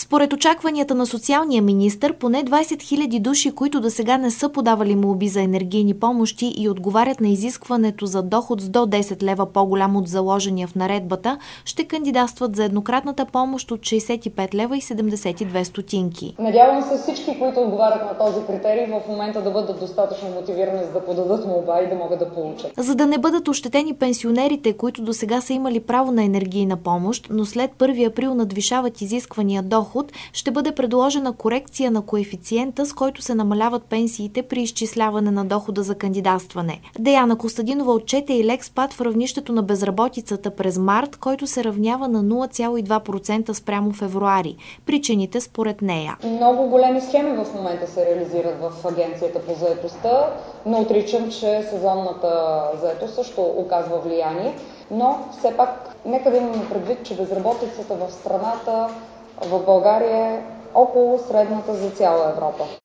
Според очакванията на социалния министър, поне 20 000 души, които досега не са подавали молби за енергийни помощи и отговарят на изискването за доход с до 10 лева по-голям от заложения в наредбата, ще кандидатстват за еднократната помощ от 65 лева и 72 стотинки. Надявам се всички, които отговарят на този критерий, в момента да бъдат достатъчно мотивирани, за да подадат молба и да могат да получат. За да не бъдат ощетени пенсионерите, които досега са имали право на енергийна помощ, но след 1 април надвишават изисквания доход, ще бъде предложена корекция на коефициента, с който се намаляват пенсиите при изчисляване на дохода за кандидатстване. Деяна Костадинова отчете и лек спад в равнището на безработицата през март, който се равнява на 0,2% спрямо февруари. Причините според нея. Много големи схеми в момента се реализират в Агенцията по заетостта. Не отричам, че сезонната заетост също оказва влияние, но все пак нека да имаме предвид, че безработицата в страната, в България е около средната за цяла Европа.